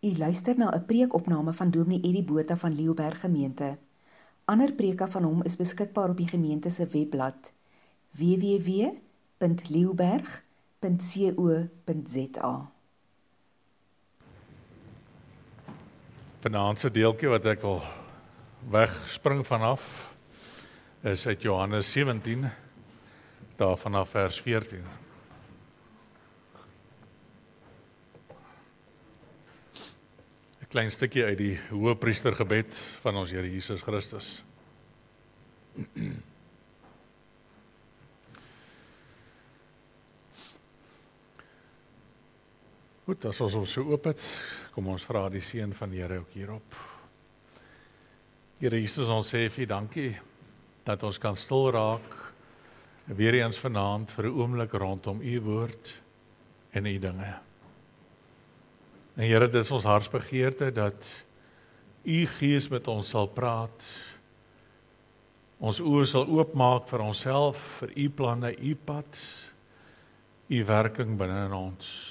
U luister na 'n preekopname van Dominee Eddie Botha van Leeuberg Gemeente. Ander preke van hom is beskikbaar op die gemeente se webblad www.leeuberg.co.za. Vanaand se deeltjie wat ek wil wegspring vanaf is uit Johannes 17, daar vanaf vers 14. Klein stukkie uit die hoëpriestergebed van ons Here Jesus Christus. Goed, as ons so oop het, kom ons vra die seën van die Here ook hierop. Here Jesus, ons sê vir U dankie dat ons kan stil raak weer eens vanaand vir 'n oomblik rondom U woord en U dinge. En Here, dit is ons hartsbegeerte dat U Gees met ons sal praat, ons oë sal oopmaak vir onsself, vir U planne, U pad, U werking binne in ons.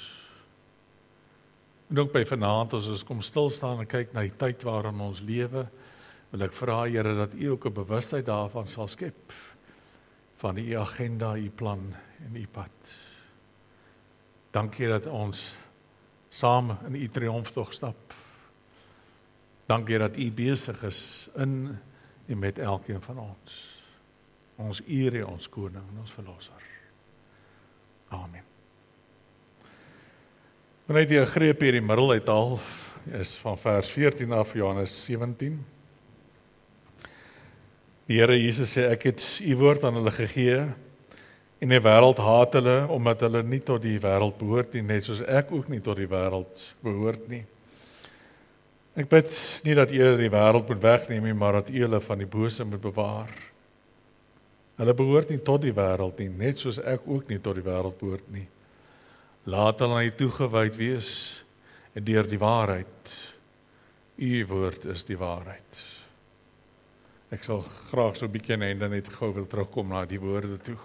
En ook by vanaand, as ons kom stil staan en kyk na die tyd waarin ons lewe, wil ek vra, Here, dat U ook 'n bewustheid daarvan sal skep, van U agenda, U plan en U pad. Dankie dat ons saam in U triomftog stap. Dankie dat U besig is in en met elkeen van ons. Ons Here, ons koning en ons verlosser. Amen. Wanneer jy 'n greep hier in die middel uithaal, is van vers 14 af Johannes 17. Die Here Jesus sê, ek het U woord aan hulle gegee, en die wêreld haat hulle, omdat hulle nie tot die wêreld behoort nie, net soos ek ook nie tot die wêreld behoort nie. Ek bid nie dat U die wêreld moet wegneem nie, maar dat U hulle van die bose moet bewaar. Hulle behoort nie tot die wêreld nie, net soos ek ook nie tot die wêreld behoort nie. Laat hulle aan U toegewyd wees, en deur die waarheid. U woord is die waarheid. Ek sal graag so 'n bietjie aan die einde net gou wil terugkom na die woorde toe.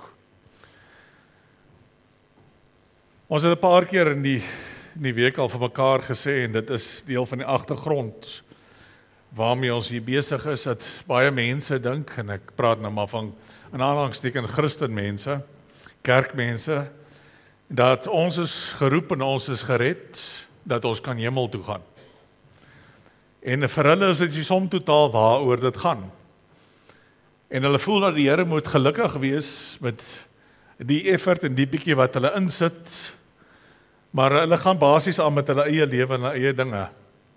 Ons het 'n paar keer in die week al vir mekaar gesê, en dit is deel van die agtergrond waarmee ons hier besig is, dat baie mense dink, en ek praat nou maar van in aanhalingstekens Christenmense, kerkmense, dat ons is geroep en ons is gered, dat ons kan hemel toe gaan. En vir hulle is dit die som totaal waaroor dit gaan. En hulle voel dat die Here moet gelukkig wees met die effort en die bietjie wat hulle insit, maar hulle gaan basies aan met hulle eie lewe en hulle eie dinge.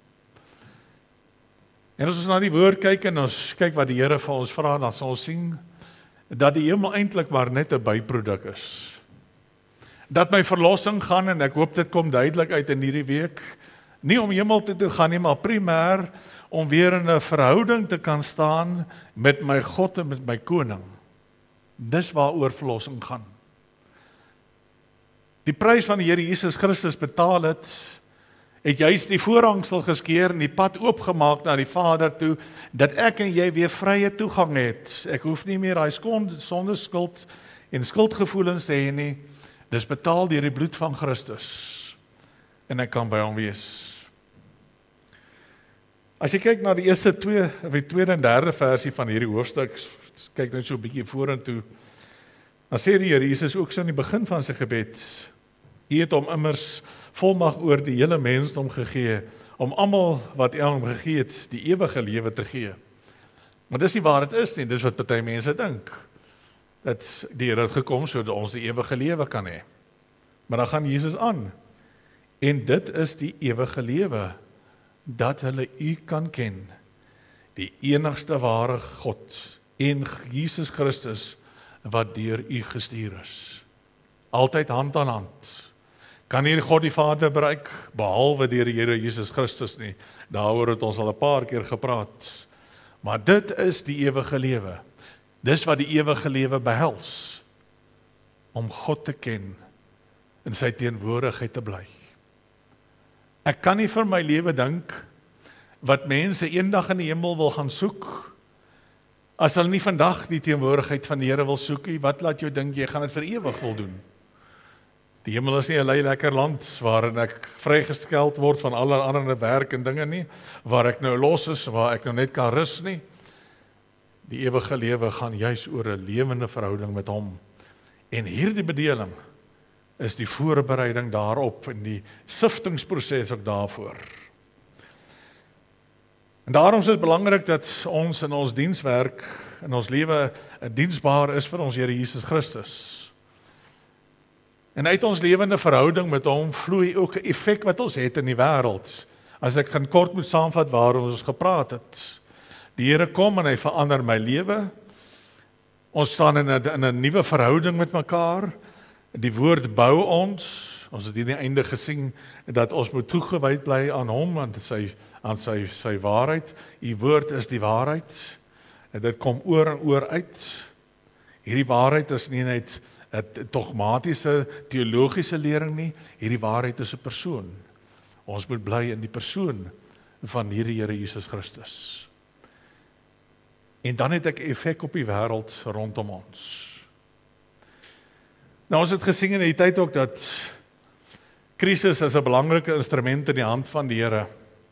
En as ons na die woord kyk en ons kyk wat die Here vir ons vra, dan sal ons sien dat die hemel eintlik maar net 'n byproduk is. Dat my verlossing gaan, en ek hoop dit kom duidelik uit in hierdie week, nie om hemel toe te gaan nie, maar primêr om weer in 'n verhouding te kan staan met my God en met my koning. Dis waaroor verlossing gaan. Die prys van die Here Jesus Christus betaal het juis die voorhangsel geskeur en die pad oopgemaak na die Vader toe, dat ek en jy weer vrye toegang het. Ek hoef nie meer daai sonde, skuld en skuldgevoelens te hê nie. Dis betaal deur die bloed van Christus. En ek kan by hom wees. As jy kyk na die eerste tweede en derde versie van hierdie hoofstuk, kyk net so 'n bietjie vorentoe, dan sê die Here Jesus ook so in die begin van sy gebed, U het hom immers volmag oor die hele mensdom gegee, om almal wat U aan hom gegee het, die ewige lewe te gee. Maar dis nie waar dit is nie, dis wat party mense dink, dat die Here het gekom sodat ons die ewige lewe kan hê. Maar dan gaan Jesus aan, en dit is die ewige lewe, dat hulle U kan ken, die enigste ware God, en Jesus Christus, wat deur U gestuur is. Altyd hand aan hand. Kan nie God die Vader bereik, behalwe deur die Here Jesus Christus nie. Daaroor het ons al 'n paar keer gepraat. Maar dit is die ewige lewe. Dis wat die ewige lewe behels. Om God te ken, in sy teenwoordigheid te bly. Ek kan nie vir my lewe dink, wat mense eendag in die hemel wil gaan soek, as hulle nie vandag die teenwoordigheid van die Here wil soek nie, wat laat jou dink, jy gaan dit vir ewig wil doen? Die hemel is nie 'n lekker land waarin ek vrygesteld word van alle ander werk en dinge nie, waar ek nou los is, waar ek nou net kan rus nie. Die ewige lewe gaan juis oor 'n lewende verhouding met hom. En hierdie bedeling is die voorbereiding daarop en die siftingsproses ook daarvoor. En daarom is dit belangrik dat ons in ons dienswerk, in ons lewe, diensbaar is vir ons Here Jesus Christus. En uit ons lewende verhouding met hom vloei ook 'n effek wat ons het in die wêreld. As ek gaan kort moet saamvat waaroor ons gepraat het. Die Here kom en hy verander my lewe. Ons staan in 'n nuwe verhouding met mekaar. Die woord bou ons. Ons het hier die einde gesien dat ons moet toegewyd bly aan hom en aan sy waarheid. Die woord is die waarheid. En dit kom oor en oor uit. Hierdie waarheid is nie net 'n dogmatiese, teologiese lering nie. Hierdie waarheid is 'n persoon. Ons moet bly in die persoon van hierdie Here Jesus Christus. En dan het ek effek op die wêreld rondom ons. Nou ons het gesien in die tyd ook dat krisis is 'n belangrike instrument in die hand van die Here.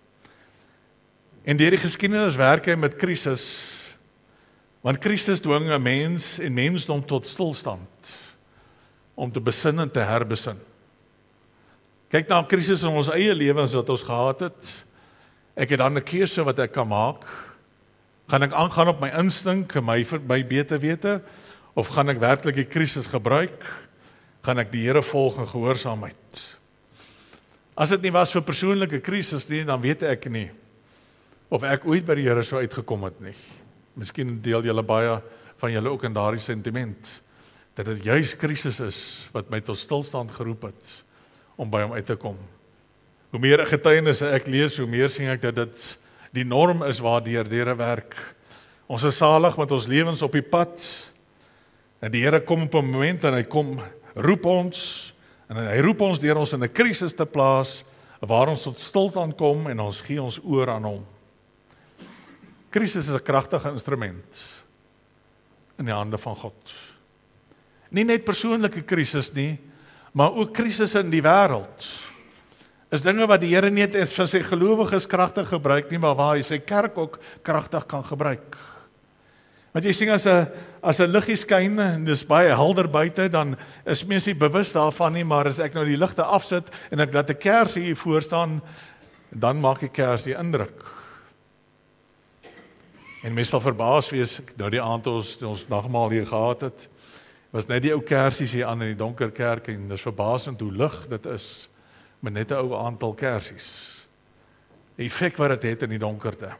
En deur die geskiedenis werk hy met krisis, want krisis dwing 'n mens en mensdom tot stilstand, om te besin en te herbesin. Kyk na 'n krisis in ons eie lewens wat ons gehad het. Ek het dan 'n keuse wat ek kan maak. Gaan ek aangaan op my instink en my beter wete, of gaan ek werklik die krisis gebruik? Gaan ek die Here volg in gehoorsaamheid? As dit nie was vir persoonlike krisis nie, dan weet ek nie of ek ooit by die Here sou uitgekom het nie. Miskien deel julle baie van julle ook in daardie sentiment, dat dit juis krisis is wat my tot stilstand geroep het om by hom uit te kom. Hoe meer getuienisse ek lees, hoe meer sien ek dat dit die norm is waardeur die Here werk. Ons is salig met ons lewens op die pad, en die Here kom op 'n moment en hy kom roep ons, en hy roep ons deur ons in 'n krisis te plaas, waar ons tot stilstand kom en ons gee ons oor aan hom. Krisis is 'n kragtige instrument in die hande van God. Nie net persoonlike krisis nie, maar ook krisis in die wêreld. Is dinge wat die Here nie net vir sy gelowiges kragtig gebruik nie, maar waar hy sy kerk ook kragtig kan gebruik. Want jy sien, as 'n liggie skyn en dis baie helder buite, dan is mens nie bewus daarvan nie, maar as ek nou die ligte afsit en ek laat 'n kersie hier voor staan, dan maak die kersie indruk. En mens sal verbaas wees, nou die aand ons nagmaal hier gehad het, was net die ou kersies hier aan in die donker kerk, en dis verbasend hoe lig dit is, met net 'n ou aantal kersies. Die effek wat dit het in die donkerte.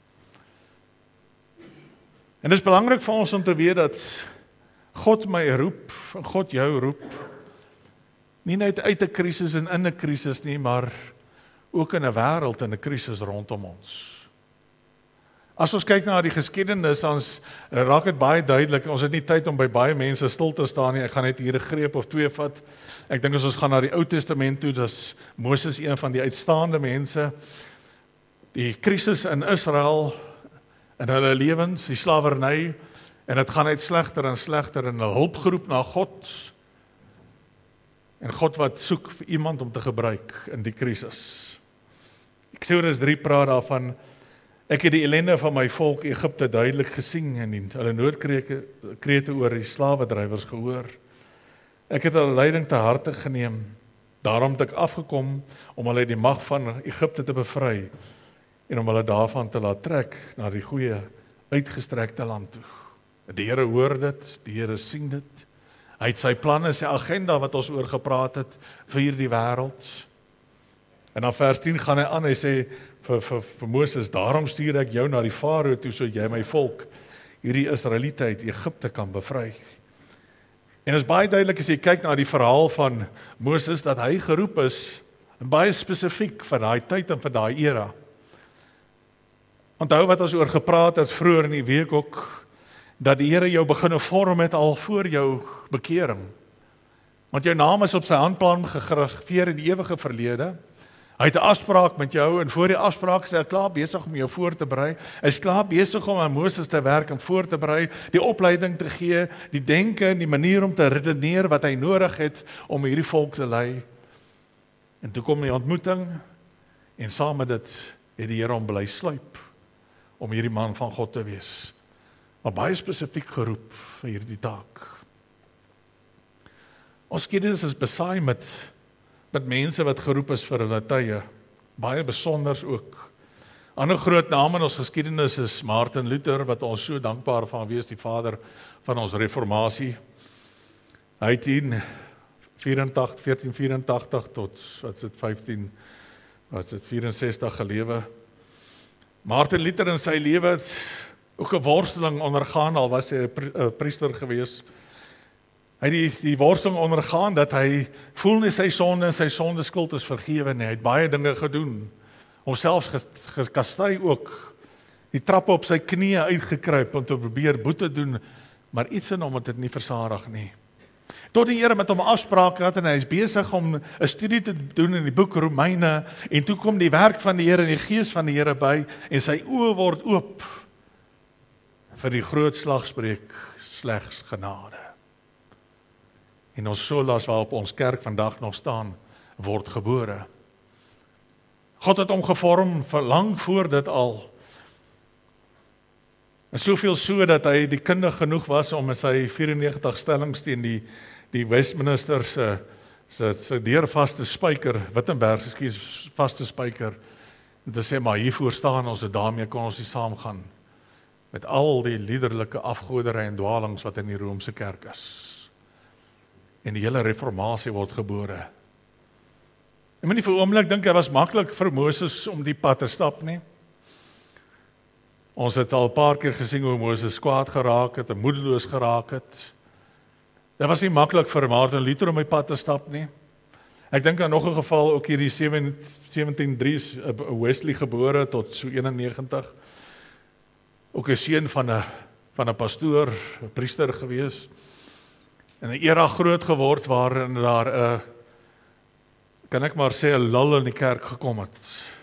En dit is belangrik vir ons om te weet dat God my roep, God jou roep, nie net uit 'n krisis en in 'n krisis nie, maar ook in 'n wêreld en 'n krisis rondom ons. As ons kyk na die geskiedenis, ons raak dit baie duidelik. Ons het nie tyd om by baie mense stil te staan nie. Ek gaan net hier 'n greep of twee vat. Ek dink as ons gaan na die Ou Testament toe, dis Moses een van die uitstaande mense. Die krisis in Israel, in hulle lewens, die slawerny, en dit gaan uit slegter en slegter, en 'n hulpgeroep na God. En God wat soek vir iemand om te gebruik in die krisis. Eksodus 3 praat daarvan: ek het die ellende van my volk Egipte duidelik gesien en hulle noodkrete oor die slawedrywers gehoor. Ek het hulle lyding te harte geneem. Daarom het ek afgekom om hulle die mag van Egipte te bevry en om hulle daarvan te laat trek na die goeie uitgestrekte land toe. Die Here hoor dit, die Here sien dit. Hy het sy planne, sy agenda wat ons oor gepraat het vir hierdie wêreld. En dan vers 10 gaan hy aan, hy sê vir Moses: daarom stuur ek jou na die Farao toe, sodat jy my volk, hierdie Israeliete uit Egipte, kan bevry. En is baie duidelik as jy kyk na die verhaal van Moses, dat hy geroep is, baie spesifiek vir daai tyd en vir daai era. Onthou wat ons oor gepraat het vroeër in die week ook, dat die Here jou begin vorm het al voor jou bekering. Want jou naam is op sy handplan gegraveer in die ewige verlede, Hy het 'n afspraak met jou en voor die afspraak is hy klaar besig om jou voor te berei. Hy is klaar besig om aan Moses te werk en voor te berei, die opleiding te gee, die denke en die manier om te redeneer wat hy nodig het om hierdie volk te lei. En toe kom die ontmoeting en saam met dit het die Here hom bly sluip om hierdie man van God te wees. Maar baie spesifiek geroep vir hierdie taak. Ons geskiedenis is besaai met mense wat geroep is vir hulle tye, baie besonders ook. Ander groot name in ons geskiedenis is Martin Luther, wat ons so dankbaar van wees, die vader van ons reformatie. Hy het in 1484 tot 64 gelewe. Martin Luther in sy lewe het ook 'n worsteling ondergaan, al was hy 'n priester gewees. Hy het die worsteling ondergaan dat hy voel nie sy sonde en sy sondeskuld is vergewe nie. Hy het baie dinge gedoen, homself gekastei ook, die trappe op sy knieë uitgekruip om te probeer boete doen, maar iets in hom het dit nie versadig nie. Tot die Here met hom 'n afspraak gehad en hy is besig om 'n studie te doen in die boek Romeine, en toe kom die werk van die Here en die gees van die Here by en sy oë word oop vir die groot slagspreuk, slegs genade. En ons solas waarop ons kerk vandag nog staan, word gebore. God het hom gevorm vir lang voor dit al. En soveel so dat hy die kundig genoeg was om in sy 94 stellings teen die Westminster se deurvaste spyker, Wittenberg, vaste spyker, en te sê, maar hiervoor staan ons en daarmee kon ons nie saamgaan met al die liederlike afgoderry en dwalings wat in die Romeinse kerk is. En die hele reformatie word gebore. Ek moet nie vir 'n oomblik dink hy was maklik vir Moses om die pad te stap nie. Ons het al 'n paar keer gesien hoe Moses kwaad geraak het en moedeloos geraak het. Dit was nie maklik vir Martin Luther om die pad te stap nie. Ek dink aan nog 'n geval, ook hier in 1703 is Wesley gebore tot so 91. Ook 'n seun van 'n pastoor, 'n priester gewees. In 'n era groot geword waarin daar kan ek maar sê 'n lul in die kerk gekom het.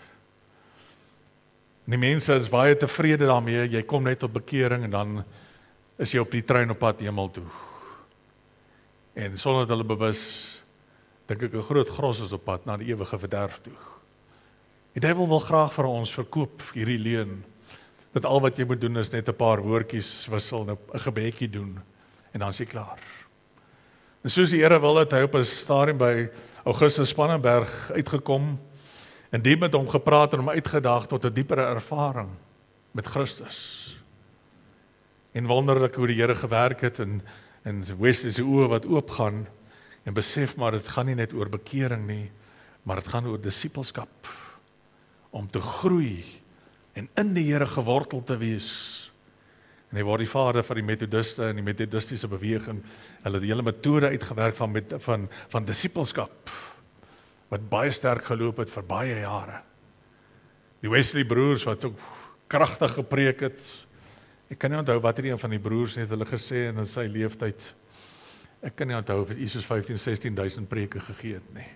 Die mense is baie tevrede daarmee, jy kom net tot bekering en dan is jy op die trein op pad hemel toe. En sonder dat hulle bewus, dink ek 'n groot gros is op pad na die ewige verderf toe. Die duiwel wil graag vir ons verkoop hierdie leuen, dat al wat jy moet doen is net 'n paar woordjies wissel en 'n gebedjie doen en dan is jy klaar. En soos die Here wil het hy op 'n stadium by Augustus Spannenberg uitgekom en die met hom gepraat en hom uitgedaag tot 'n diepere ervaring met Christus. En wonderlik hoe die Here gewerk het en Wesley se oë wat oopgaan en besef maar dit gaan nie net oor bekering nie, maar dit gaan oor disippelskap, om te groei en in die Here gewortel te wees. En hy word die vader van die metodiste en die metodistiese beweging. Hulle het die hele metode uitgewerk van disippelskap, wat baie sterk geloop het vir baie jare. Die Wesley broers wat ook kragtig gepreek het. Ek kan nie onthou wat een van die broers het hulle gesê in sy leeftyd. Ek kan nie onthou of Jesus 15-16.000 preke gegee het nie.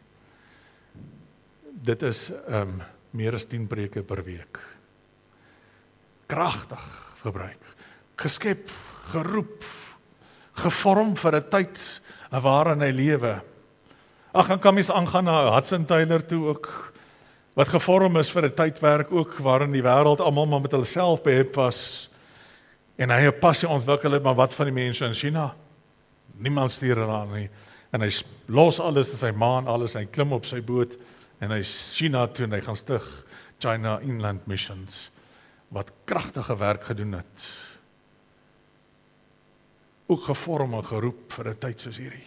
Dit is meer as 10 preke per week. Kragtig gebruik. Geskep, geroep, gevorm vir 'n tyd waarin hy lewe. Ag, en kan mens aangaan na Hudson Taylor toe ook, wat gevorm is vir 'n tydwerk ook, waarin die wêreld almal maar met hulle self behep was, en hy 'n passie ontwikkel het, maar wat van die mense in China? Niemand stuur hulle aan nie, en hy los alles in sy maan, alles, hy klim op sy boot, en hy is China toe, en hy gaan stig China Inland Missions, wat kragtige werk gedoen het. Ook gevorm en geroep vir 'n tyd soos hierdie.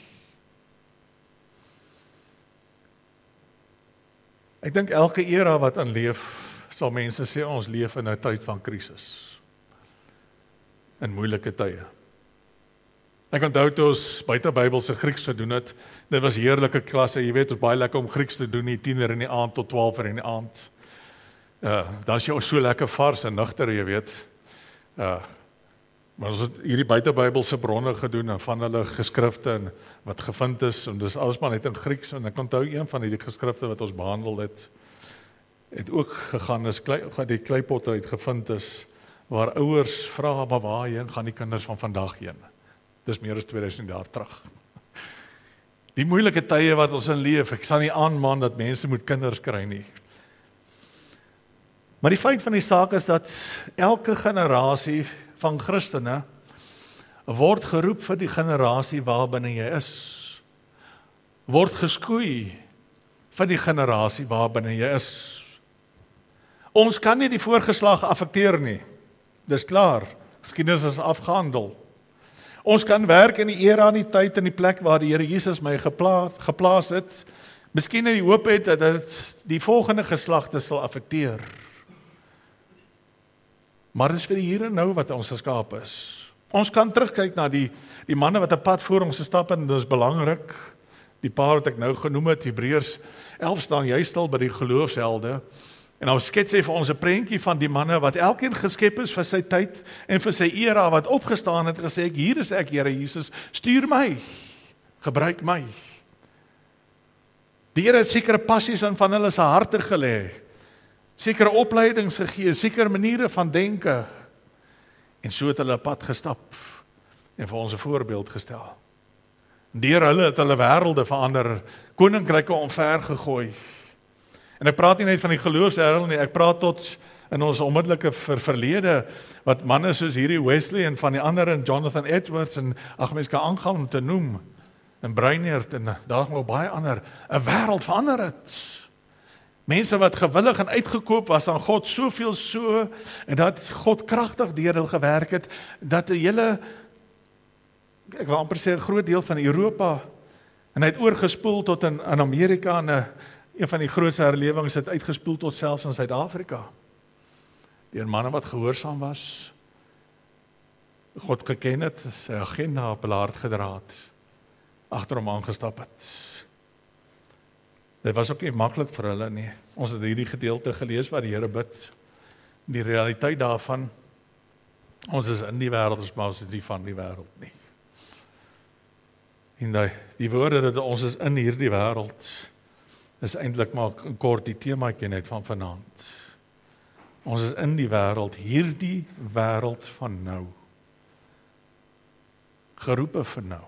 Ek dink elke era wat in leef, sal mense sê ons leef in 'n tyd van krisis. In moeilike tye. Ek onthou toe ons buitebybelse Grieks gedoen het, dit was heerlike klasse, jy weet, het baie lekker om Grieks te doen, 10:00 in die aand tot 12:00 in die aand. Dan is jy so lekker vars en nugter, jy weet. Maar ons het hierdie buitebybelse bronne gedoen en van hulle geskrifte en wat gevind is, en dis alles maar net in Grieks, en ek onthou een van die geskrifte wat ons behandel het, het ook gegaan as die kleipotte uitgevind is, waar ouers vra, maar waarheen gaan die kinders van vandag heen? Dis meer as 2000 jaar terug. Die moeilike tye wat ons in leef, ek sal nie aanmaan dat mense moet kinders kry nie. Maar die feit van die saak is dat elke generasie van Christene word geroep vir die generasie waarbinne jy is. Word geskoei vir die generasie waarbinne jy is. Ons kan nie die voorgeslag affekteer nie. Dis klaar, geskiedenis is afgehandel. Ons kan werk in die era en die tyd en die plek waar die Here Jesus my geplaas het. Miskien in die hoop het dat dit die volgende geslagte sal affekteer. Maar dis vir die hier en nou wat ons geskaap is. Ons kan terugkyk na die manne wat 'n pad voor ons gestap het en dit is belangrik. Die paar wat ek nou genoem het, Hebreërs 11 staan juist stil by die geloofshelde. En nou skets hy vir ons 'n prentjie van die manne wat elkeen geskep is vir sy tyd en vir sy era, wat opgestaan het en gesê, hier is ek, Here Jesus, stuur my, gebruik my. Die Here het sekere passies in van hulle se harte gelê, sekere opleidings gegee, sekere maniere van denke, en so het hulle 'n pad gestap en vir ons 'n voorbeeld gestel. Deur hulle het hulle wêrelde verander, koninkryke omver gegooi. En ek praat nie net van die geloofswêreld nie, ek praat tot in ons onmiddellike verlede, wat manne soos hierdie Wesley en van die ander en Jonathan Edwards en mens kan aangaan om te noem, en Breinert en daar nog baie ander, 'n wêreld verander het. Mense wat gewillig en uitgekoop was aan God, soveel so, en dat God kragtig deur hulle gewerk het, dat 'n hele, ek wil amper sê 'n groot deel van Europa, en hy het oorgespoel tot in Amerika, en een van die grootste herlewings het uitgespoel tot selfs in Suid-Afrika. Deur manne wat gehoorsaam was, God geken het, sy agenda op hulle hart gedra het, agter hom aangestap het. Dit was ook nie maklik vir hulle nie. Ons het hierdie gedeelte gelees waar die Here bid. Die realiteit daarvan, ons is in die wêreld, maar ons is nie van die wêreld nie. En die woorde dat ons is in hierdie wêreld, is eintlik maar kort die temaatjie net van vanaand. Ons is in die wêreld, hierdie wêreld van nou. Geroepe vir nou.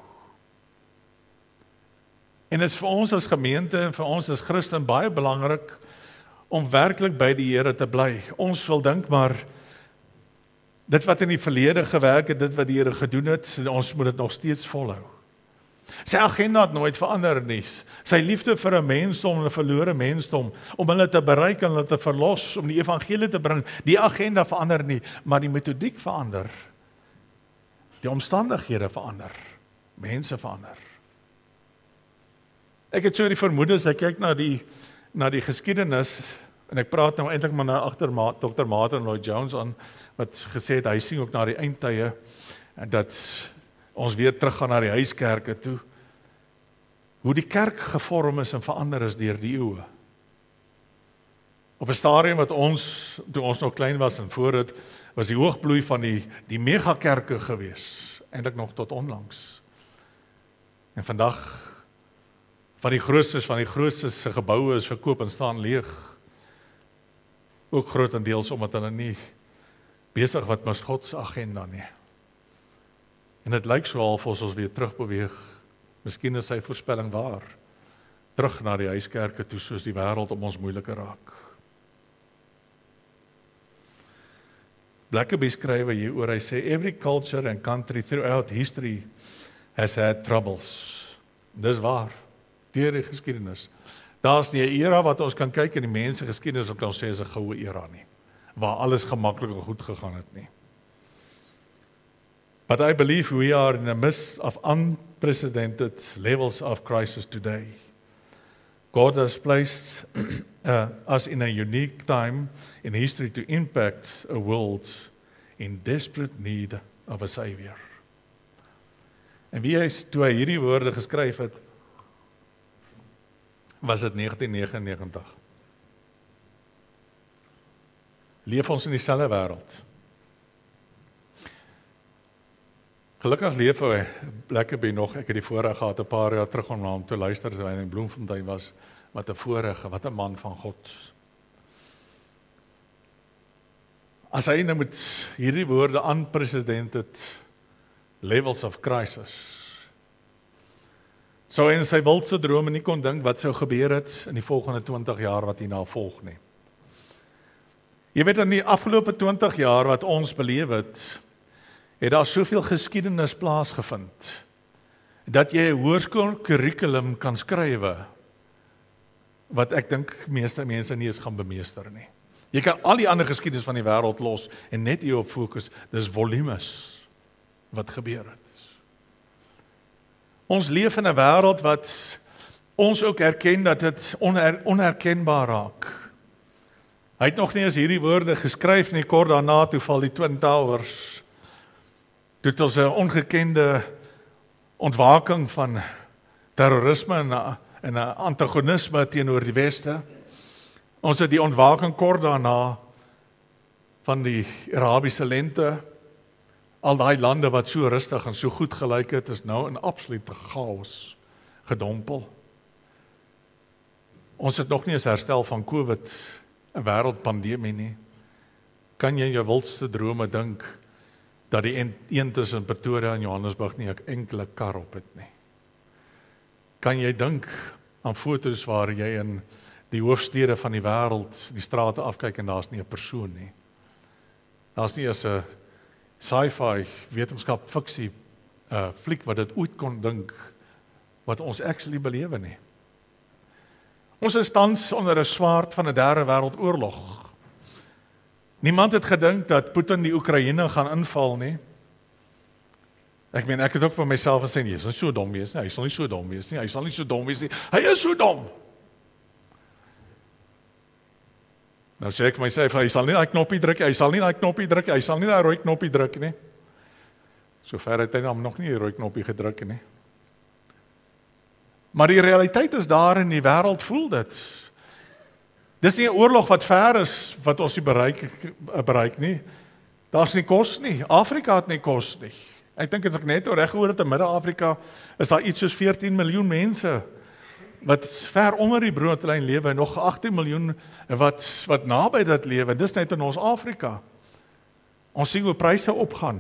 En dit is vir ons as gemeente en vir ons as Christen baie belangrik om werklik by die Here te bly. Ons wil dink maar dit wat in die verlede gewerk het, dit wat die Here gedoen het, ons moet dit nog steeds volhou. Sy agenda het nooit verander nie. Sy liefde vir 'n mensdom, 'n verlore mensdom, om hulle te bereik en hulle te verlos, om die evangelie te bring, die agenda verander nie, maar die metodiek verander. Die omstandighede verander. Mense verander. Ek het so die vermoedens, ek kyk na die geskiedenis, en ek praat nou eintlik maar na agter Dr. Martin Lloyd-Jones aan, wat gesê het, hy sien ook na die eindtye, en dat ons weer teruggaan na die huiskerke toe, hoe die kerk gevorm is en verander is deur die eeue. Op 'n stadium wat toe ons nog klein was en voor dit, was die hoogbloei van die megakerke gewees, eintlik nog tot onlangs. En vandag, van die grootstes se geboue is verkoop en staan leeg. Ook grootendeels omdat hulle nie besig wat met God se agenda nie. En dit lyk so half ons weer terugbeweeg. Miskien is sy voorspelling waar. Terug na die huiskerke toe, soos die wêreld om ons moeiliker raak. Blackaby skryf hieroor, hy sê, every culture and country throughout history has had troubles. Dis waar, deur die geskiedenis. Daar's nie 'n era wat ons kan kyk in die mense geskiedenis wat kan sê is 'n goue era nie, waar alles gemaklik en goed gegaan het nie. But I believe we are in the midst of unprecedented levels of crisis today. God has placed us in a unique time in history to impact a world in desperate need of a Savior. En toe hy hierdie woorde geskryf het, was dit 1999. Leef ons in dieselfde wêreld. Gelukkig leef hy Blackaby nog, ek het die voorreg gehad 'n paar jaar terug om na hom te luister, terwyl hy in Bloemfontein was, wat 'n voorreg, wat 'n man van God. As hy nou met hierdie woorde unprecedented levels of crisis, sou hy in sy wildste drome nie kon dink wat sou gebeur het in die volgende 20 jaar wat hierna volg nie. Jy weet, in die afgelope 20 jaar wat ons beleef het daar soveel geskiedenis plaasgevind, dat jy 'n hoërskoolkurrikulum kan skrywe, wat ek dink meeste mense nie eens gaan bemeester nie. Jy kan al die ander geskiedenis van die wêreld los en net hierop fokus, dis volumes wat gebeur het. Ons leef in 'n wêreld wat ons ook erken dat dit onherkenbaar raak. Hy het nog nie eens hierdie woorde geskryf nie, kort daarna toe val die Twin Towers. Dit was 'n ongekende ontwaking van terrorisme en 'n antagonisme teenoor die Weste. Ons het die ontwaking kort daarna van die Arabiese lente. Al daai lande wat so rustig en so goed gelyk het, is nou in absolute chaos gedompel. Ons het nog nie eens herstel van COVID, 'n wêreldpandemie nie. Kan jy in jou wildste drome dink dat die een tussen Pretoria en Johannesburg nie 'n enkele kar op het nie? Kan jy dink aan foto's waar jy in die hoofstede van die wêreld die strate afkyk en daar's nie 'n persoon nie? Daar's nie eens 'n sci-fi wetenskap fiksie fliek wat dit ooit kon dink wat ons actually belewe nie. Ons is tans onder 'n swaard van 'n derde wêreldoorlog. Niemand het gedink dat Putin die Oekraïne gaan inval nie. Ek meen, ek het ook vir myself gesê, nee, hy sal nie so dom wees nie, hy sal nie so dom wees nie, hy sal nie so dom wees nie, hy is so dom. Nou sê ek vir myself, hy sal nie daai knoppie druk, hy sal nie daai knoppie druk, hy sal nie daai rooi knoppie druk nie. Sover het hy dan nog nie die rooi knoppie gedruk nie. Maar die realiteit is daar in die wêreld voel dit. Dis nie 'n oorlog wat ver is, wat ons nie bereik nie. Daar's nie kos nie. Afrika het nie kos nie. Ek dink as ek net reg gehoor het, in Midde-Afrika is daar iets soos 14 miljoen mense wat ver onder die broodlyn lewe en nog 18 miljoen wat naby dit lewe. Dis net in ons Afrika. Ons sien hoe pryse opgaan.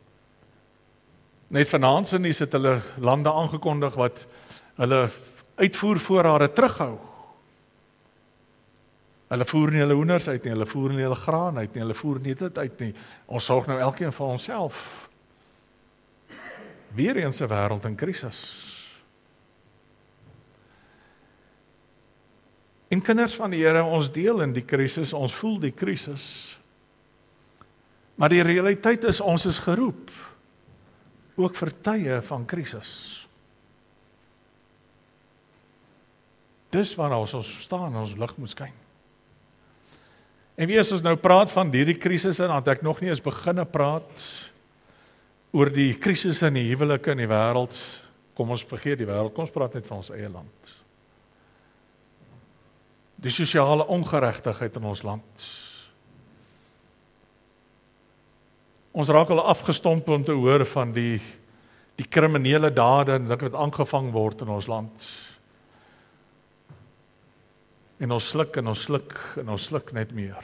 Net vanaand het hulle lande aangekondig wat hulle uitvoervoorrade terughou. Hulle voer nie hulle hoenders uit nie, hulle voer nie hulle graan uit nie, hulle voer nie dit uit nie. Ons sorg nou elkeen vir onsself. Weer eens 'n wêreld in krisis. En kinders van die Here, ons deel in die krisis, ons voel die krisis. Maar die realiteit is, ons is geroep, ook vir tye van krisis. Dis waarna ons staan en ons lig moet skyn. En wie as ons nou praat van hierdie krisis, en dan het ek nog nie eens beginne praat oor die krisis in die huwelike in die wêreld. Kom ons vergeet die wêreld, kom ons praat net van ons eie land. Die sosiale ongeregtigheid in ons land. Ons raak al afgestomp om te hoor van die kriminele dade en dit wat aangevang word in ons land. En ons sluk en ons sluk en ons sluk net meer.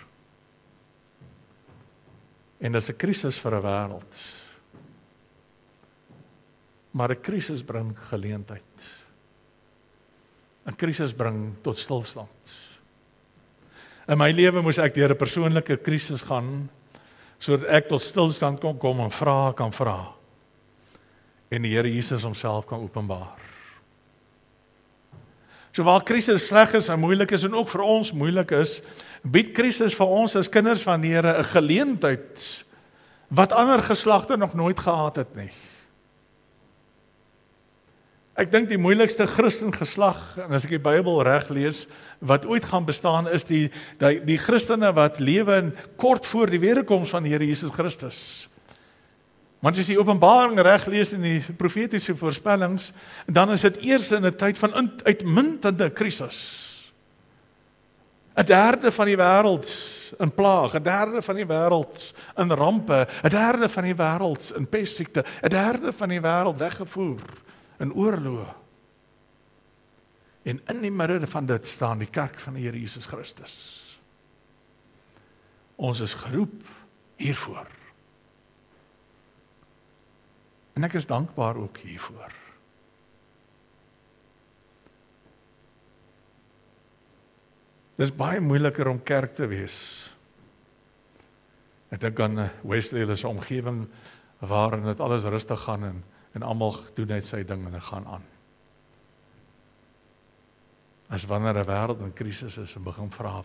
En dit is 'n krisis vir 'n wêreld. Maar 'n krisis bring geleentheid. 'n Krisis bring tot stilstand. In my lewe moes ek deur 'n persoonlike krisis gaan, sodat ek tot stilstand kon kom en kan vra. En die Here Jesus homself kan openbaar. So waar krisis sleg is en moeilik is en ook vir ons moeilik is, bied krisis vir ons as kinders van die Here 'n geleentheid wat ander geslagte nog nooit gehad het nie. Ek dink die moeilikste Christen geslag, en as ek die Bybel reg lees, wat ooit gaan bestaan is die Christene wat lewe kort voor die wederkoms van die Here Jesus Christus. Want as jy die Openbaring reg lees in die profetiese voorspellings, dan is dit eers in 'n tyd van uitmuntende krisis. 1/3 van die wêreld in plaag, 1/3 van die wêreld in rampe, 1/3 van die wêreld in pestsiekte, 1/3 van die wêreld weggevoer in oorlog. En in die midde van dit staan die kerk van die Here Jesus Christus. Ons is geroep hiervoor. En ek is dankbaar ook hiervoor. Dit is baie moeiliker om kerk te wees. Ek dink aan Wesley se omgewing waarin dit alles rustig gaan en almal doen net sy ding en dit gaan aan. As wanneer 'n wêreld in krisis is en begin vra.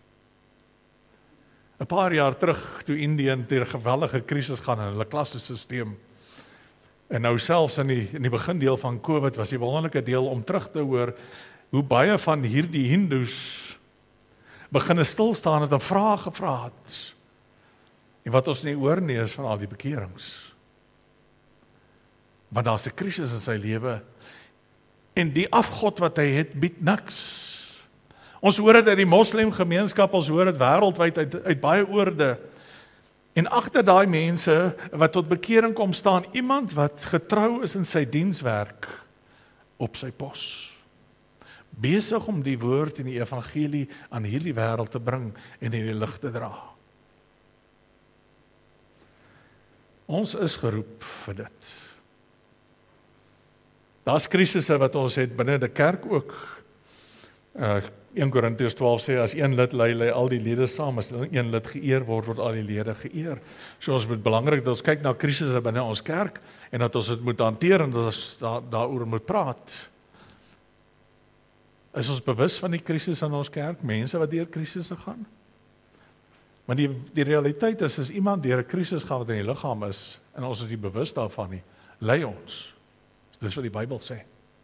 'n Paar jaar terug toe Indië deur 'n geweldige krisis gaan in hulle klassesisteem. En nou selfs in die begindeel van COVID was die wonderlike deel om terug te hoor hoe baie van hierdie Hindoes beginne stil staan het en vrae gevra het. En wat ons nie hoor nie is van al die bekerings. Want daar's 'n krisis in sy lewe en die afgod wat hy het bied niks. Ons hoor dit uit die moslemgemeenskap, ons hoor dit wêreldwyd uit baie oorde. En agter daai mense wat tot bekering kom staan, iemand wat getrou is in sy dienswerk op sy pos. Besig om die woord en die evangelie aan hierdie wêreld te bring en in die lig te dra. Ons is geroep vir dit. Daar's krisisse wat ons het binne die kerk ook. 1 Korintiërs 12 sê, as een lid lei al die lede saam, as een lid geëer word al die lede geëer. So ons moet belangrik dat ons kyk na krisisse binne ons kerk, en dat ons dit moet hanteer, en dat ons daaroor moet praat. Is ons bewus van die krisis in ons kerk, mense wat deur krisisse gaan? Maar die realiteit is, as iemand deur 'n krisis gaan wat in die liggaam is, en ons is nie bewus daarvan nie, lei ons. Dis wat die Bybel sê.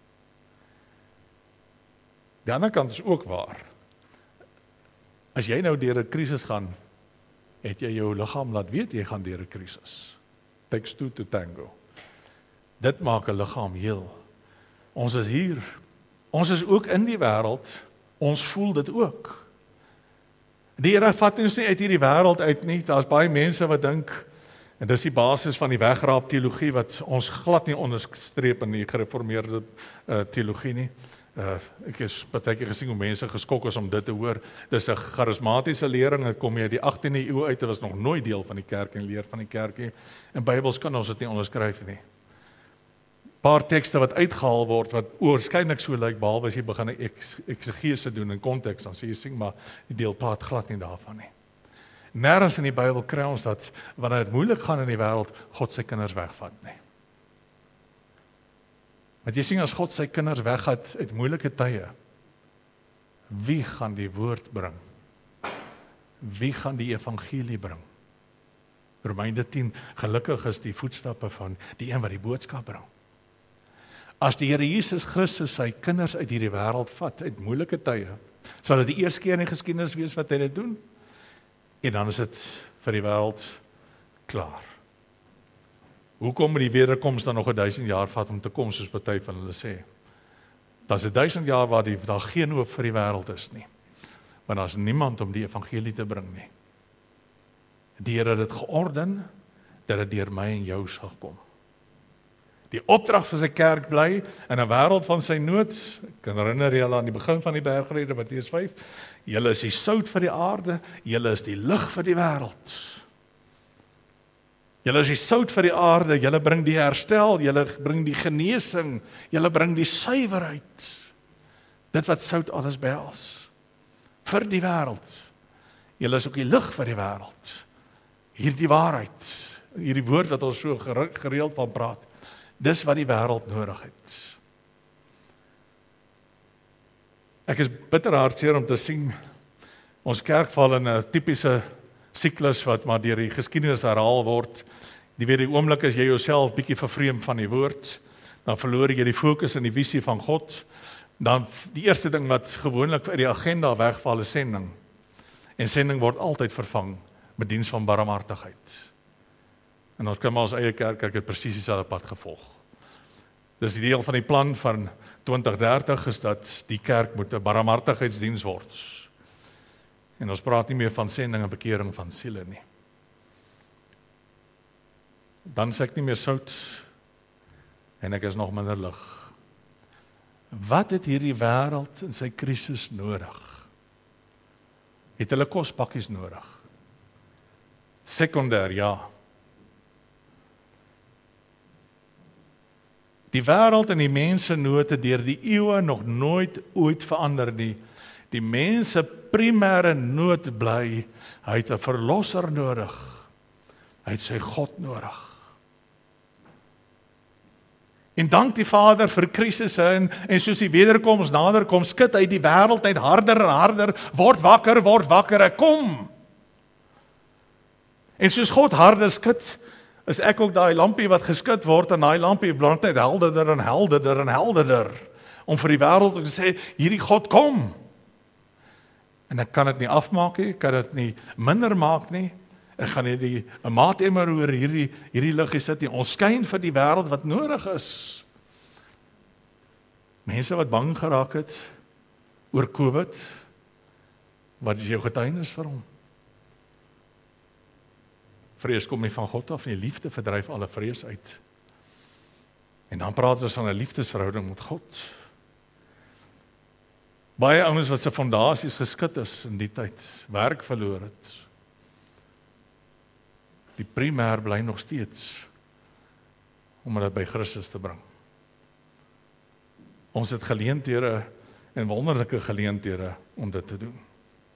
Die ander kant is ook waar. As jy nou deur 'n krisis gaan, het jy jou liggaam laat weet jy gaan deur 'n krisis. Takes two to tango. Dit maak 'n liggaam heel. Ons is hier. Ons is ook in die wêreld. Ons voel dit ook. Die Here vat ons nie uit hierdie wêreld uit nie. Daar's baie mense wat dink, en dis die basis van die wegraap teologie wat ons glad nie onderstreep in die gereformeerde teologie nie. Ek is baie keer gesien hoe mense geskok is om dit te hoor. Dis 'n charismatiese lering, dit kom hier die 18de eeu uit, dit was nog nooit deel van die kerk en leer van die kerk nie. En Bybels kan ons dit nie onderskryf nie. Paar tekste wat uitgehaal word, wat oorskynlik so lyk, behalwe as jy begin eksegese doen in konteks, dan sê jy sien, maar die deel praat glad nie daarvan nie. Nêrens in die Bybel kry ons dat, wanneer dit moeilik gaan in die wêreld, God sy kinders wegvat nie. Want jy sien, as God sy kinders wegvat uit moeilike tye, wie gaan die woord bring? Wie gaan die evangelie bring? Romeine 10, gelukkig is die voetstappe van die een wat die boodskap bring. As die Here Jesus Christus sy kinders uit hierdie wêreld vat, uit moeilike tye, sal dit die eerste keer in die geskiedenis wees wat hy dit doen, en dan is dit vir die wêreld klaar. Hoekom moet die wederkoms dan nog 1000 jaar vat om te kom, soos party van hulle sê? Dat is 1000 jaar waar daar geen hoop vir die wêreld is nie. Want daar is niemand om die evangelie te bring nie. Die Here het dit georden, dat dit deur my en jou sal kom. Die opdrag vir sy kerk bly, in 'n wêreld van sy nood, ek kan herinner julle aan die begin van die bergrede, Matteus 5, julle is die sout vir die aarde, julle is die lig vir die wêreld. Julle is die sout vir die aarde, julle bring die herstel, julle bring die genesing, julle bring die suiwerheid. Dit wat sout alles behels. Vir die wêreld. Julle is ook die lig vir die wêreld. Hierdie waarheid, hierdie woord wat ons so gereeld van praat, dis wat die wêreld nodig het. Ek is bitter hartseer om te sien, ons kerk val in 'n tipiese siklus wat maar deur die geskiedenis herhaal word. Die oomblik as jy jouself bietjie vervreem van die woord, dan verloor jy die fokus en die visie van God. Dan die eerste ding wat gewoonlik uit die agenda wegval is sending. En sending word altyd vervang met diens van barmhartigheid. En ons kan maar ons eie kerk het presies dieselfde pad gevolg. Dis die deel van die plan van 2030 is dat die kerk moet 'n barmhartigheidsdiens word. En ons praat nie meer van sending en bekering van siele nie. Dan sê ek nie meer sout en ek is nog minder lig. Wat het hierdie wêreld in sy krisis nodig? Het hulle kospakkies nodig? sekondêr, ja. Die wêreld en die mense nood het deur die eeue nog nooit ooit verander nie. Die mense primêre nood bly, hy het 'n verlosser nodig. Hy het sy God nodig. En dank die Vader vir krisisse en soos die wederkoms nader kom, skud hy die wêreld net harder en harder, word wakker, ek kom. En soos God harder skud, is ek ook daai lampie wat geskit word en daai lampie brand net helderder en helderder en helderder om vir die wêreld te sê, hierdie God kom. En ek kan dit nie afmaak nie, ek kan dit nie minder maak nie. Ek gaan nie 'n maatemmer oor hierdie liggie sit nie. Ons skyn vir die wêreld wat nodig is. Mense wat bang geraak het oor COVID, wat is jou getuienis vir hom? Vrees kom nie van God af nie, liefde verdryf alle vrees uit. En dan praat ons van 'n liefdesverhouding met God. Baie ouens wat se fondasies geskit is in die tyd, werk verloor het. Die primêr bly nog steeds om dit by Christus te bring. Ons het geleenthede en wonderlike geleenthede om dit te doen.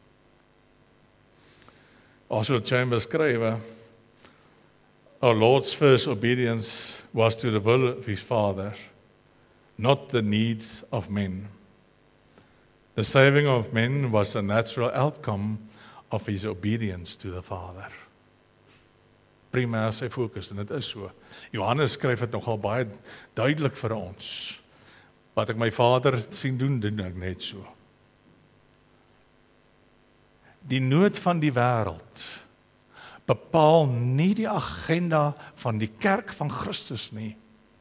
Oswald Chambers skryf, our Lord's first obedience was to the will of his Father, not the needs of men. The saving of men was a natural outcome of his obedience to the Father. Primêr sy fokus, en dit is so. Johannes skryf dit nogal baie duidelik vir ons. Wat ek my Vader sien doen ek net so. Die nood van die wêreld bepaal nie die agenda van die kerk van Christus nie.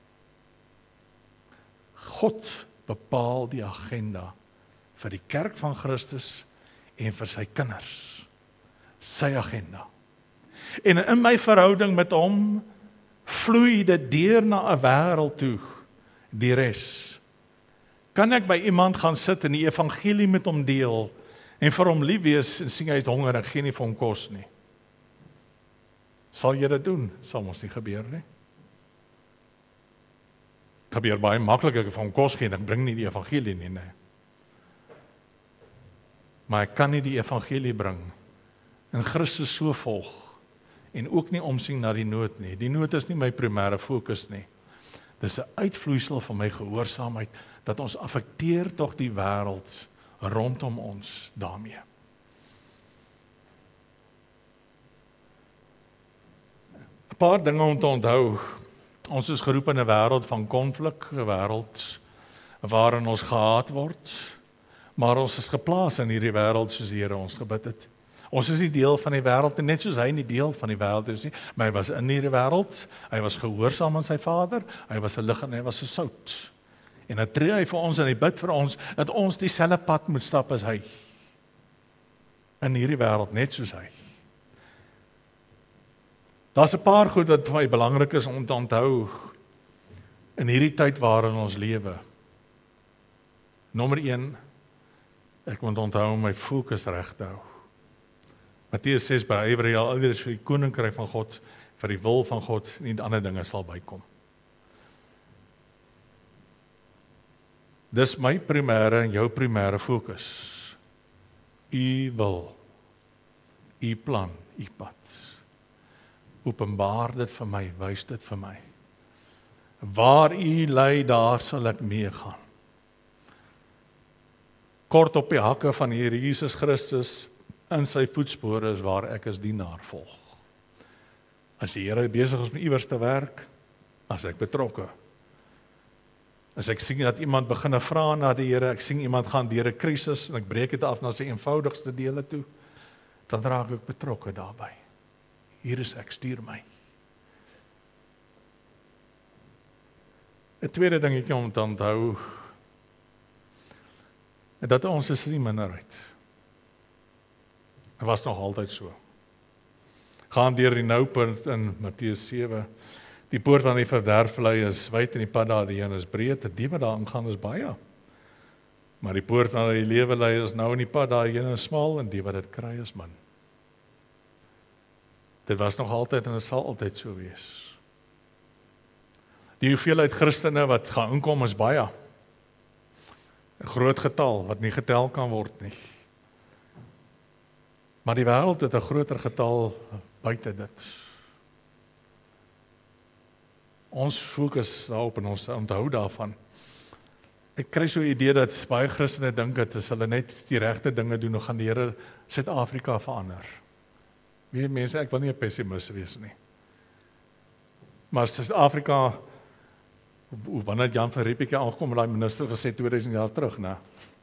God bepaal die agenda vir die kerk van Christus en vir sy kinders. Sy agenda. En in my verhouding met hom vloei dit deur na 'n wêreld toe, die res. Kan ek by iemand gaan sit en die evangelie met hom deel en vir hom lief wees en sien hy het honger en gee nie vir hom kos nie? Sal jy dit doen? Sal ons nie gebeur nie. Gebeur baie maklik ek vir hom kos gee en ek bring nie die evangelie nie, nee. Maar ek kan nie die evangelie bring en Christus so volg en ook nie omsien na die nood nie. Die nood is nie my primêre fokus nie. Dis 'n uitvloeisel van my gehoorsaamheid dat ons affekteer tog die wêreld rondom ons daarmee. 'n Paar dinge om te onthou. Ons is geroep in 'n wêreld van konflik, 'n wêreld waarin ons gehaat word, maar ons is geplaas in hierdie wêreld soos die Here ons gebid het. Ons is nie deel van die wêreld nie, net soos hy nie deel van die wêreld is nie, maar hy was in hierdie wêreld, hy was gehoorsaam aan sy Vader, hy was 'n lig en hy was 'n sout. En dan tree hy vir ons en hy bid vir ons, dat ons dieselfde pad moet stap as hy. In hierdie wêreld, net soos hy. Daar's 'n paar goed wat vir my belangrik is om te onthou, in hierdie tyd waarin ons lewe. Nommer 1, ek moet onthou om my fokus reg te hou. Matteus 6, beywer jy al iewers vir die koninkryk van God, vir die wil van God, en die ander dinge sal bykom. Dis my primêre en jou primêre fokus. U wil, u plan, u pad. Openbaar dit vir my, wys dit vir my. Waar u lei, daar sal ek meegaan. Kort op die hakke van die Here Jesus Christus, in sy voetspore is waar ek as dienaar volg. As die Here besig is om iewers te werk, as ek betrokke. As ek sien dat iemand begin vra na die Here, ek sien iemand gaan deur 'n krisis en ek breek dit af na sy eenvoudigste dele toe, dan raak ek betrokke daarbey. Hier is ek, stuur my. 'n tweede dingetjie om te onthou, dat ons is nie minderheid. Dit was nog altyd so. Gaan deur die noupunt in Matteus 7. Die poort van die verderf lei is wyd en die pad daarheen is breed. Die wat daarin gaan is baie. Maar die poort van die lewe lei is nou in die pad daarheen is smal en die wat dit kry is min. Dit was nog altyd en dit sal altyd so wees. Die hoeveelheid Christene wat gaan inkom is baie. 'n groot getal wat nie getel kan word nie. Maar die wêreld het 'n groter getal buite dit. Ons fokus daarop en ons onthou daarvan. Ek kry so 'n idee dat baie Christene dink dat as hulle net die regte dinge doen, dan gaan die Here Suid-Afrika verander. Wie mense, ek wil nie 'n pessimis wees nie. Maar Suid-Afrika, wanneer Jan van Riebeeck aangekom, daai minister gesê 2000 jaar terug, né?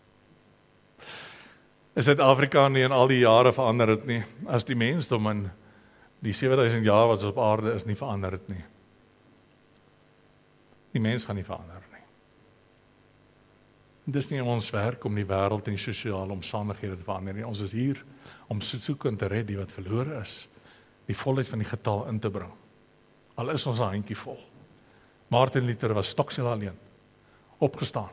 Is Suid-Afrika nie in al die jare verander het nie, as die mensdom in die 7000 jaar wat op aarde is nie verander het nie. Die mens gaan nie verander nie. Dis nie ons werk om die wêreld en die sosiale omstandighede te verander nie. Ons is hier om soek en te red die wat verlore is, die volheid van die getal in te bring. Al is ons 'n handjie vol. Martin Luther was stoksel alleen, opgestaan.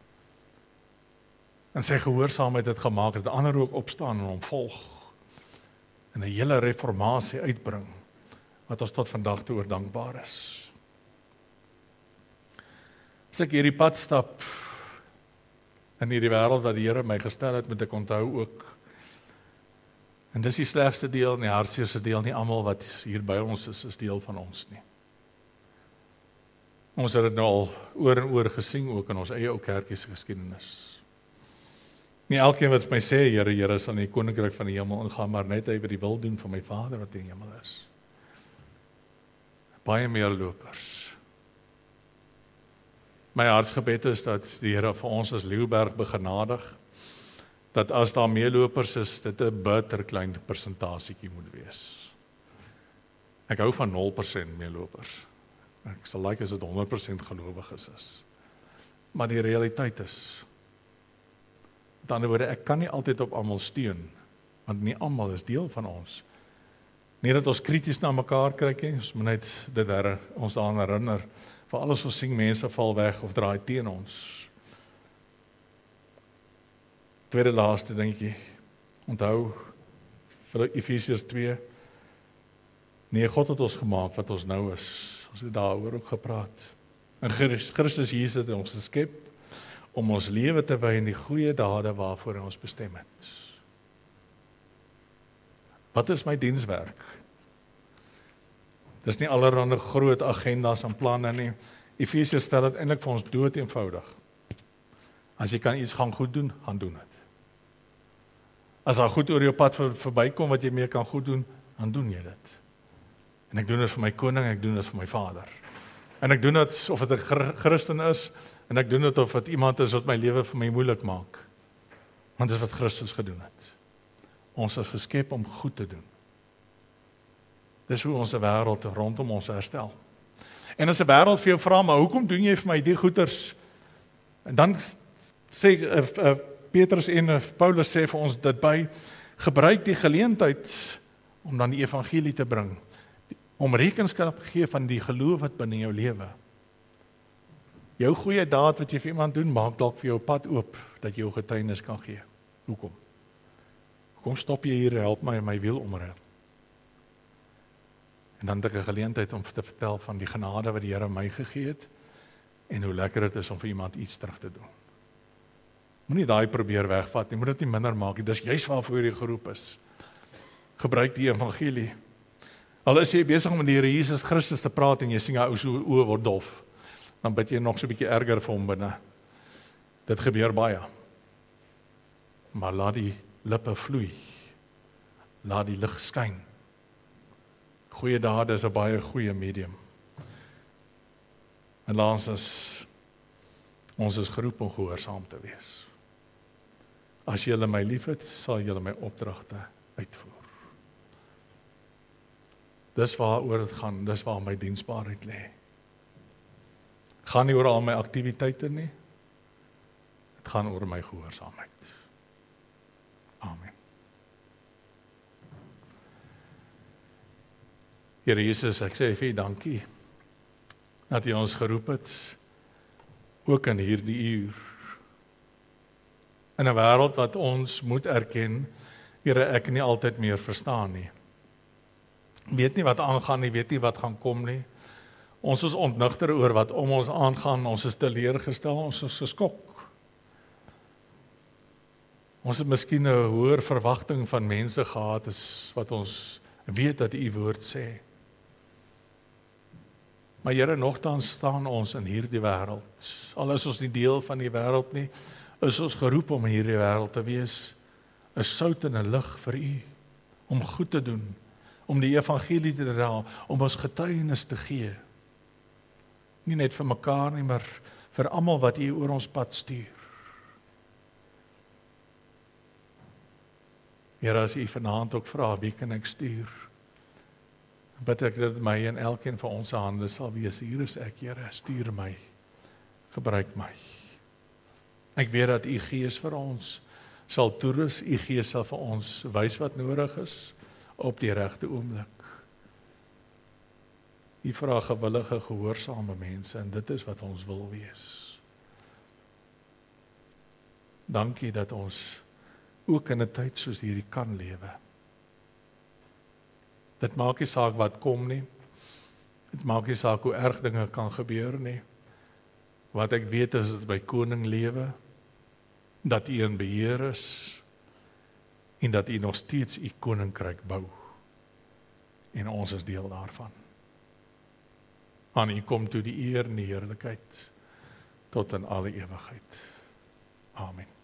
En sy gehoorsaamheid het gemaak dat ander ook opstaan en hom volg. En 'n hele reformatie uitbring, wat ons tot vandag toe dankbaar is. As ek hierdie pad stap, in hierdie wêreld wat die Here my gestel het, moet ek onthou ook, en dis die slegste deel en die hartseerste deel, nie almal wat hier by ons is deel van ons nie. Ons het dit nou al oor en oor gesien, ook in ons eie ou kerkie se geskiedenis. Nie elkeen wat my sê, Here, Here, sal in die koninkryk van die hemel ingaan, maar net hy wat die wil doen van my Vader wat in die hemel is. Baie meer lopers. My hartsgebed is dat die Here vir ons as Leeuberg begenadig, dat as daar meelopers is, dit 'n bitter klein persentasietjie moet wees. Ek hou van 0% meelopers. Ek sal like as dit 100% gelowiges is. Maar die realiteit is, met ander woorde, ek kan nie altyd op almal steun, want nie almal is deel van ons. Nie dat ons krities na mekaar kyk nie, ons moet net ons daaraan herinner, vir alles ons sien mense val weg of draai teen ons. Tweede laaste dingetjie, onthou, vir Efesiërs 2, nee, God het ons gemaak wat ons nou is. Ons het daaroor ook gepraat. En Christus Jesus het ons geskep om ons lewe te wy in die goeie dade waarvoor hy ons bestem het. Wat is my dienswerk? Dis nie allerhande groot agendas en planne nie. Efesiërs stel dit eintlik vir ons dood eenvoudig. As jy kan iets gaan goed doen, gaan doen dit. As daar goed oor jou pad verbykom wat jy mee kan goed doen, dan doen jy dit. En ek doen dit vir my koning, ek doen dit vir my Vader. En ek doen dit of dit 'n Christen is, en ek doen dit of dit iemand is wat my lewe vir my moeilik maak. Want dit is wat Christus gedoen het. Ons is geskep om goed te doen. Dis hoe ons wêreld rondom ons herstel. En as 'n wêreld vir jou vra, maar hoekom doen jy vir my die goeters? En dan sê Petrus en Paulus sê vir ons dit by, gebruik die geleentheid om dan die evangelie te bring, om rekenskap gee van die geloof wat binne jou lewe. Jou goeie daad wat jy vir iemand doen, maak dalk vir jou pad oop, dat jy jou getuienis kan gee. Hoekom? Hoekom stop jy hier, help my in my wiel omruil? En dan het ek 'n geleentheid om te vertel van die genade wat die Here my gegee het, en hoe lekker dit is om vir iemand iets terug te doen. Moenie daai probeer wegvat nie, moet dit nie minder maak nie, dis juist waarvoor jy geroep is. Gebruik die evangelie. Al is jy besig om met die Here Jesus Christus te praat, en jy sien hy ou se oë word dof, dan bid jy nog so 'n bietjie erger vir hom binne. Dit gebeur baie. Maar laat die lippe vloei. Laat die lig skyn. Goeie dade is 'n baie goeie medium. En laastens, ons is geroep om gehoorsaam te wees. As julle my liefhet, sal julle my opdragte uitvoer. Dis waaroor dit gaan, dis waar my diensbaarheid lê. Gaan nie oor al my aktiwiteite nie. Dit gaan oor my gehoorsaamheid. Amen. Here Jesus, ek sê vir U dankie dat U ons geroep het, ook in hierdie uur. In 'n wêreld wat ons moet erken, Here, ek nie altyd meer verstaan nie. weet nie wat aangaan nie, weet nie wat gaan kom nie. Ons is ontnigter oor wat om ons aangaan, ons is teleurgestel, ons is geskok. Ons het miskien 'n hoër verwagting van mense gehad as wat ons weet dat U woord sê. Maar Here, nogtans staan ons in hierdie wêreld. Al is ons nie deel van die wêreld nie, is ons geroep om in hierdie wêreld te wees, 'n sout en 'n lig vir U, om goed te doen, om die evangelie te dra, om ons getuienis te gee. Nie net vir mekaar nie, maar vir almal wat U oor ons pad stuur. Here, as U vanaand ook vra, wie kan ek stuur? Bid ek dat my en elkeen van ons hande sal wees, hier is ek, Here, stuur my, gebruik my. Ek weet dat U Gees vir ons sal toerus, U Gees sal vir ons wys wat nodig is, op die regte oomblik. U vra gewillige, gehoorsame mense, en dit is wat ons wil wees. Dankie dat ons ook in 'n tyd soos hierdie kan lewe. Dit maak nie saak wat kom nie. Dit maak nie saak hoe erg dinge kan gebeur nie. Wat ek weet is dat by koning lewe, dat U in beheer is, en dat U nog steeds U koninkryk bou. En ons is deel daarvan. Aan U kom toe die eer en die heerlikheid, tot in alle ewigheid. Amen.